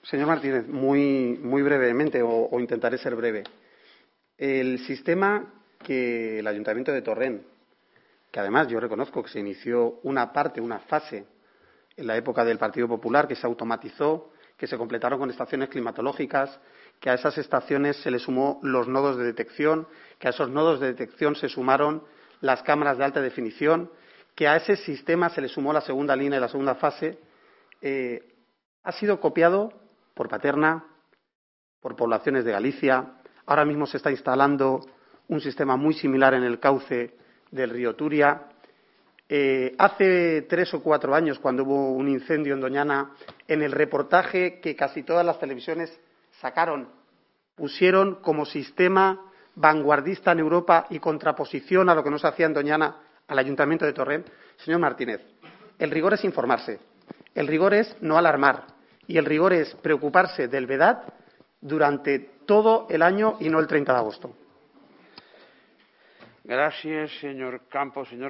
Señor Martínez, muy brevemente, o intentaré ser breve. El sistema que el Ayuntamiento de Torrent, que además yo reconozco que se inició una fase en la época del Partido Popular, que se automatizó, que se completaron con estaciones climatológicas, que a esas estaciones se le sumó los nodos de detección, que a esos nodos de detección se sumaron las cámaras de alta definición, que a ese sistema se le sumó la segunda línea y la segunda fase, ha sido copiado por Paterna, por poblaciones de Galicia. Ahora mismo se está instalando un sistema muy similar en el cauce del río Turia. Hace 3 o 4 años, cuando hubo un incendio en Doñana, en el reportaje que casi todas las televisiones sacaron, pusieron como sistema vanguardista en Europa y contraposición a lo que no se hacía en Doñana al Ayuntamiento de Torrent. Señor Martínez, el rigor es informarse, el rigor es no alarmar y el rigor es preocuparse del Vedat durante todo el año y no el 30 de agosto. Gracias, señor Campos. Señor